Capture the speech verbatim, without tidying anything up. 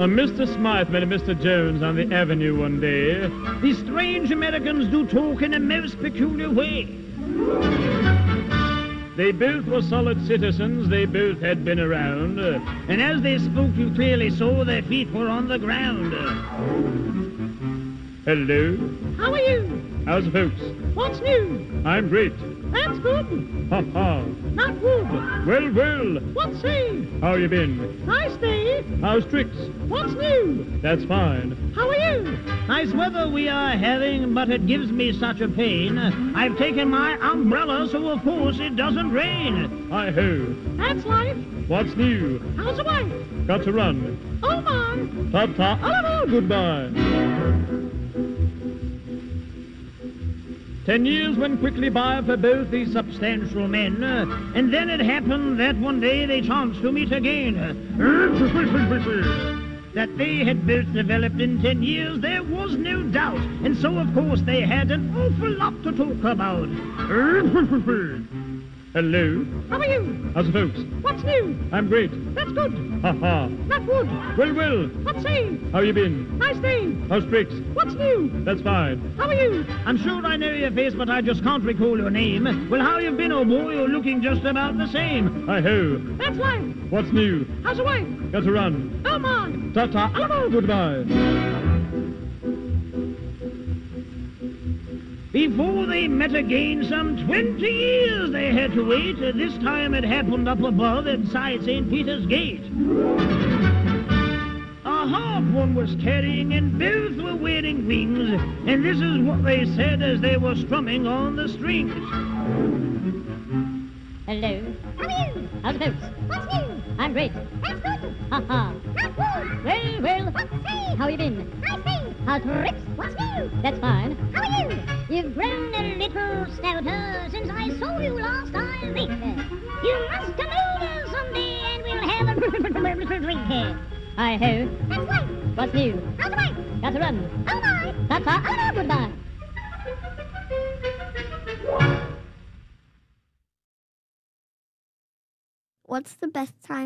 A Mister Smythe met a Mister Jones on the avenue one day. These strange Americans do talk in a most peculiar way. They both were solid citizens, they both had been around. And as they spoke, you clearly saw their feet were on the ground. Hello. How are you? How's the folks? What's new? I'm great. That's good. Ha ha. Not good. Well, well. What's say? How you been? Nice day. How's tricks? What's new? That's fine. How are you? Nice weather we are having, but it gives me such a pain. I've taken my umbrella, so of course it doesn't rain. Hi-ho. That's life. What's new? How's the wife? Got to run. Oh, my. Ta-ta. Ah, goodbye. Ten years went quickly by for both these substantial men, uh, and then it happened that one day they chanced to meet again. That they had both developed in ten years, there was no doubt, and so of course they had an awful lot to talk about. Hello. How are you? How's the folks? What's new? I'm great. That's good. Ha ha. Not good. Well, well. What's say? How you been? Nice day. How's tricks? What's new? That's fine. How are you? I'm sure I know your face, but I just can't recall your name. Well, how you been, old boy? You're looking just about the same. Hi-ho. That's life. What's new? How's the wife? Got to run. Oh, my. Ta-ta. Ah, goodbye. Before they met again, some twenty years they had to wait. This time it happened up above inside Saint Peter's Gate. A harp one was carrying, and both were wearing wings. And this is what they said as they were strumming on the strings. Hello. How are you? How's the folks? What's new? I'm great. That's good. Ha ha. Not good. Well, well. What's say? How you been? Nice day. How's tricks? What's new? That's fine. How are you? You've grown a little stouter since I saw you last, I think. You must come over someday and we'll have a little drink here. Hi-ho. That's life. What's new? How's the wife? Got to run. Oh, my. Ta-ta. Ah, goodbye. What's the best time